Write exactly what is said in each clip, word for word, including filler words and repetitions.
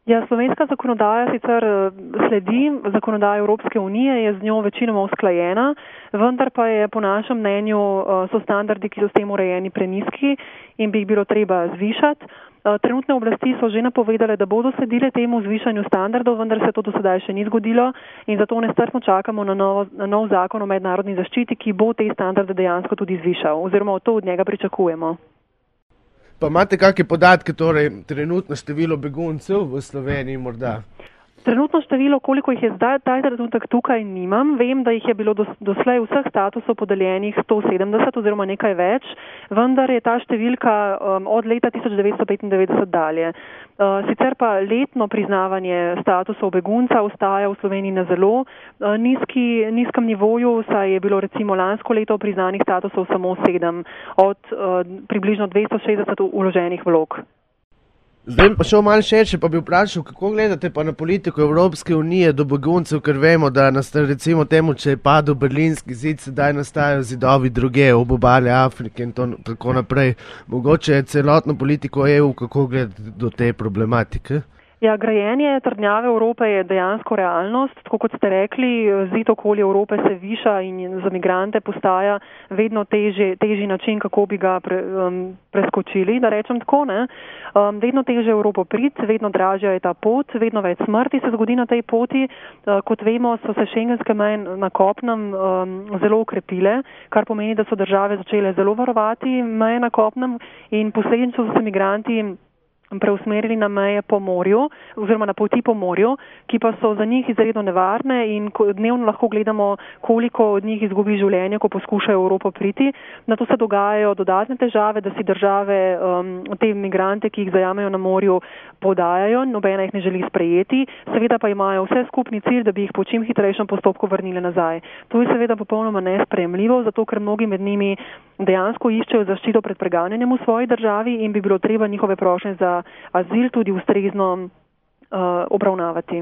Ja, slovenska zakonodaja sicer sledi zakonodaji Evropske unije, je z njo večinoma usklajena, vendar pa je po našem mnenju so standardi, ki so s tem urejeni, prenizki in bi jih bilo treba zvišati. Trenutne oblasti so že napovedale, da bodo sledile temu zvišanju standardov, vendar se to do sedaj še ni zgodilo in zato nestrpno čakamo na nov, na nov zakon o mednarodni zaščiti, ki bo te standarde dejansko tudi zvišal, oziroma to od njega pričakujemo. Pa imate kakšne podatke, torej trenutno število beguncev v Sloveniji morda? Trenutno število, koliko jih je zdaj, taj trenutek tukaj nimam. Vem, da jih je bilo dos, doslej vseh statusov podeljenih sto sedemdeset oziroma nekaj več, vendar je ta številka um, od leta tisoč devetsto petindevetdeset dalje. Uh, sicer pa letno priznavanje statusov begunca ostaja v Sloveniji na zelo uh, nizki, nizkem nivoju, saj je bilo recimo lansko leto priznanih statusov samo sedem od uh, približno dvesto šestdeset uloženih vlog. Zdaj pa šel malo širše, pa bi vprašal, kako gledate pa na politiko Evropske unije do beguncev, ker vemo, da nastaja recimo temu, če je padel berlinski zid, sedaj nastajajo zidovi druge, ob obali Afrike in to, tako naprej. Mogoče celotno politiko E U, kako gledate do te problematike? Ja, grajenje trdnjave Evrope je dejansko realnost. Tako kot ste rekli, zid okoli Evrope se viša in za migrante postaja vedno težji, težji način, kako bi ga pre, um, preskočili, da rečem tako. Ne? Um, vedno težje Evropo priti, vedno dražja je ta pot, vedno več smrti se zgodi na tej poti. Uh, kot vemo, so se šengenske meje na kopnem um, zelo ukrepile, kar pomeni, da so države začele zelo varovati meje na kopnem in posledično so se migranti preusmerili na meje po morju oziroma na poti po morju, ki pa so za njih izredno nevarne in dnevno lahko gledamo, koliko od njih izgubi življenje, ko poskušajo v Evropo priti. Na to se dogajajo dodatne težave, da si države um, te migrante, ki jih zajamejo na morju, podajajo, nobena jih ne želi sprejeti, seveda pa imajo vse skupni cilj, da bi jih po čim hitrejšem postopku vrnili nazaj. To je seveda popolnoma nesprejemljivo, zato ker mnogi med njimi dejansko iščejo zaščito pred preganjanjem v svoji državi in bi bilo treba njihove prošnje za azil tudi ustrezno uh, obravnavati.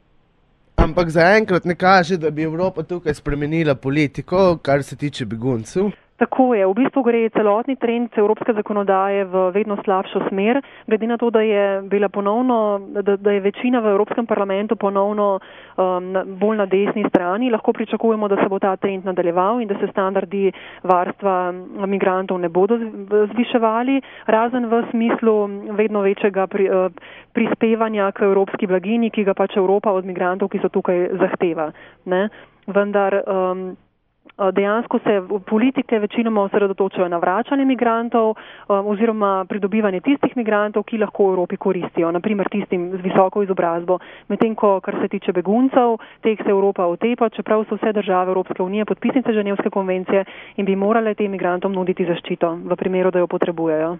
Ampak zaenkrat ne kaže, da bi Evropa tukaj spremenila politiko, kar se tiče beguncev. Tako je. V bistvu gre celotni trend evropske zakonodaje v vedno slabšo smer, glede na to, da je bila ponovno, da, da je večina v Evropskem parlamentu ponovno um, bolj na desni strani. Lahko pričakujemo, da se bo ta trend nadaljeval in da se standardi varstva migrantov ne bodo zviševali, razen v smislu vedno večjega pri, uh, prispevanja k evropski blagini, ki ga pač Evropa od migrantov, ki so tukaj, zahteva. Ne? Vendar um, dejansko se politike večinoma osredotočajo na vračanje migrantov um, oziroma pridobivanje tistih migrantov, ki lahko v Evropi koristijo, naprimer tistim z visoko izobrazbo. Medtem ko, kar se tiče beguncev, teh se Evropa otepa, čeprav so vse države Evropske unije podpisnice Ženevske konvencije in bi morale tem migrantom nuditi zaščito v primeru, da jo potrebujejo.